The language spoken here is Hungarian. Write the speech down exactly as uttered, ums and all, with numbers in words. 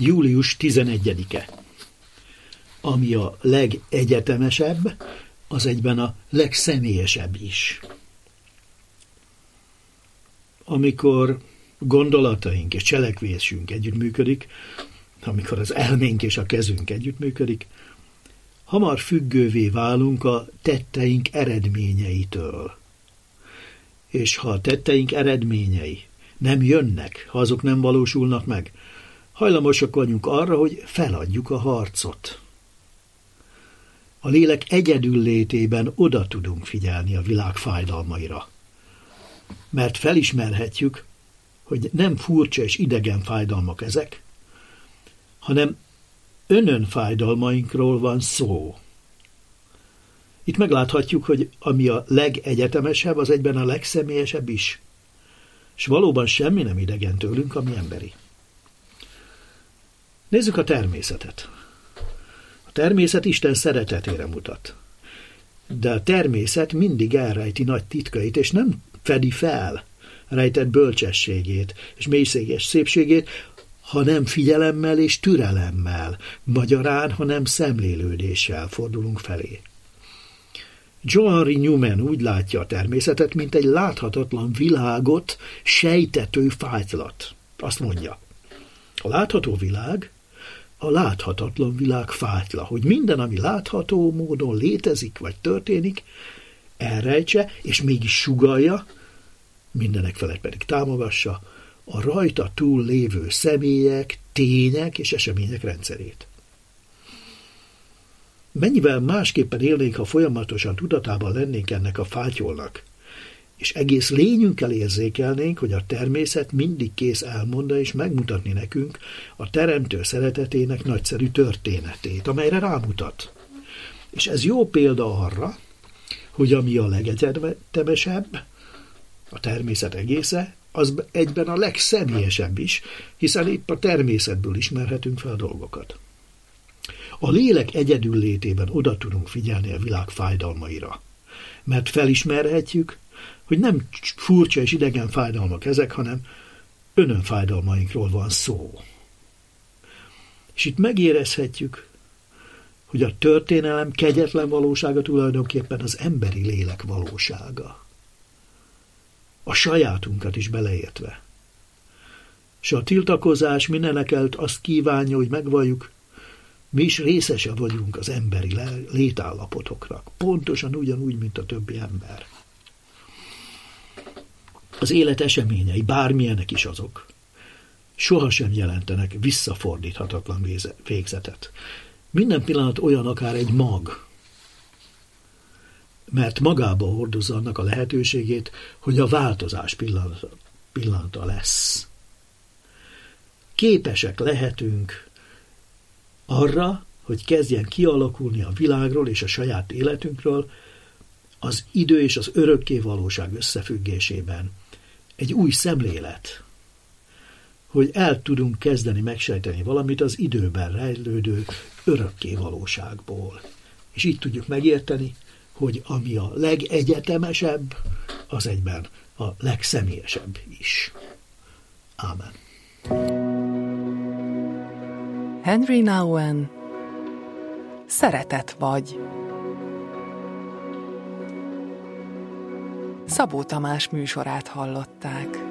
július tizenegyedike. Ami a legegyetemesebb, az egyben a legszemélyesebb is. Amikor gondolataink és cselekvésünk együttműködik, amikor az elménk és a kezünk együttműködik, hamar függővé válunk a tetteink eredményeitől. És ha a tetteink eredményei nem jönnek, ha azok nem valósulnak meg, hajlamosak vagyunk arra, hogy feladjuk a harcot. A lélek egyedül létében oda tudunk figyelni a világ fájdalmaira. Mert felismerhetjük, hogy nem furcsa és idegen fájdalmak ezek, hanem önön fájdalmainkról van szó. Itt megláthatjuk, hogy ami a legegyetemesebb, az egyben a legszemélyesebb is. És valóban semmi nem idegen tőlünk, ami emberi. Nézzük a természetet. A természet Isten szeretetére mutat. De a természet mindig elrejti nagy titkait, és nem fedi fel rejtett bölcsességét és mélységes szépségét, hanem figyelemmel és türelemmel, magyarán, hanem szemlélődéssel fordulunk felé. John Henry Newman úgy látja a természetet, mint egy láthatatlan világot sejtető fájtlat. Azt mondja, a látható világ a láthatatlan világ fájtla, hogy minden, ami látható módon létezik vagy történik, elrejtse és mégis sugallja, mindenek felett pedig támogassa a rajta túl lévő személyek, tények és események rendszerét. Mennyivel másképpen élnénk, ha folyamatosan tudatában lennénk ennek a fátyolnak, és egész lényünkkel érzékelnénk, hogy a természet mindig kész elmondani és megmutatni nekünk a teremtő szeretetének nagyszerű történetét, amelyre rámutat. És ez jó példa arra, hogy ami a legegyetemesebb, a természet egésze, az egyben a legszemélyesebb is, hiszen itt a természetből ismerhetünk fel dolgokat. A lélek egyedül létében oda tudunk figyelni a világ fájdalmaira, mert felismerhetjük, hogy nem furcsa és idegen fájdalmak ezek, hanem önön fájdalmainkról van szó. És itt megérezhetjük, hogy a történelem kegyetlen valósága tulajdonképpen az emberi lélek valósága. A sajátunkat is beleértve. És a tiltakozás mindenekelt azt kívánja, hogy megvalljuk, mi is részese vagyunk az emberi létállapotoknak, pontosan ugyanúgy, mint a többi ember. Az élet eseményei, bármilyenek is azok, sohasem jelentenek visszafordíthatatlan végzetet. Minden pillanat olyan akár egy mag, mert magába hordozza annak a lehetőségét, hogy a változás pillanata, pillanata lesz. Képesek lehetünk arra, hogy kezdjen kialakulni a világról és a saját életünkről az idő és az örökké valóság összefüggésében egy új szemlélet, hogy el tudunk kezdeni megsejteni valamit az időben rejlődő örökké valóságból. És így tudjuk megérteni, hogy ami a legegyetemesebb, az egyben a legszemélyesebb is. Ámen. Henry Nouwen, Szeretet vagy. Szabó Tamás műsorát hallották.